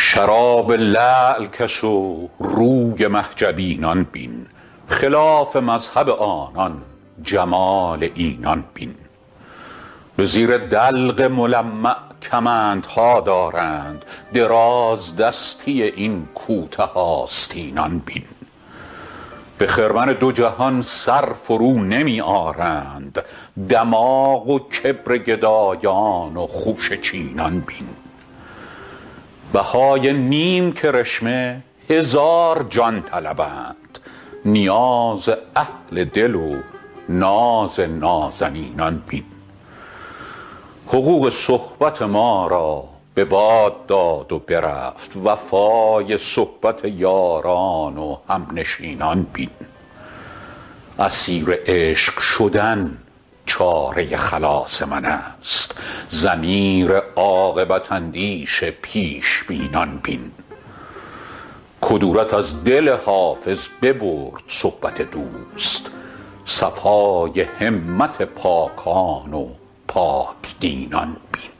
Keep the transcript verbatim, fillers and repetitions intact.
شراب لعل کش و روی مه جبینان بین، خلاف مذهب آنان جمال اینان بین. به زیر دلق ملمع کمندها دارند، دراز دستی این کوته آستینان بین. به خرمن دو جهان سر فرو نمی آرند، دماغ و کبر گدایان و خوش چینان بین. بهای نیم کرشمه هزار جان طلبند، نیاز اهل دل و ناز نازنینان بین. حقوق صحبت ما را به باد داد و برفت، وفای صحبت یاران و همنشینان بین. اسیر عشق شدن چاره خلاص من است، ضمیر عاقبت اندیش پیش بینان بین. کدورت از دل حافظ ببرد صحبت دوست، صفای همت پاکان و پاک دینان بین.